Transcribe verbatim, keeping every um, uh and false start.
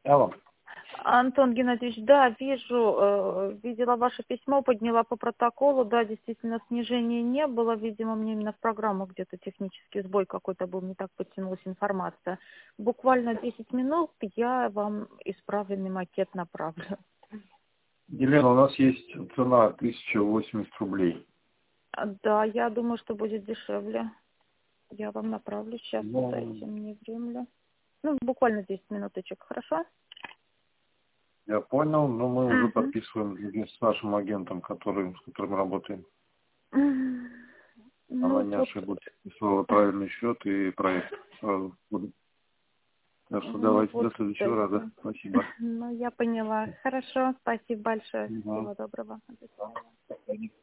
Алло. Антон Геннадьевич, да, вижу, э, видела ваше письмо, подняла по протоколу, да, действительно, снижения не было, видимо, мне именно в программу где-то технический сбой какой-то был, не так подтянулась информация. Буквально десять минут я вам исправленный макет направлю. Елена, у нас есть цена тысяча восемьдесят рублей. А, Да, я думаю, что будет дешевле. Я вам направлю сейчас, Ну, дайте мне время. Ну, буквально десять минуточек, хорошо? я понял, но мы уже Угу. подписываем с нашим агентом, который, с которым мы работаем. Она Ну, не вот, ошиблась. Писала правильный счет и проект сразу буду. Так что ну, давайте вот, до следующего раза. кстати. Спасибо. Ну, я поняла. Хорошо, спасибо большое. Мгм. Всего доброго. До свидания.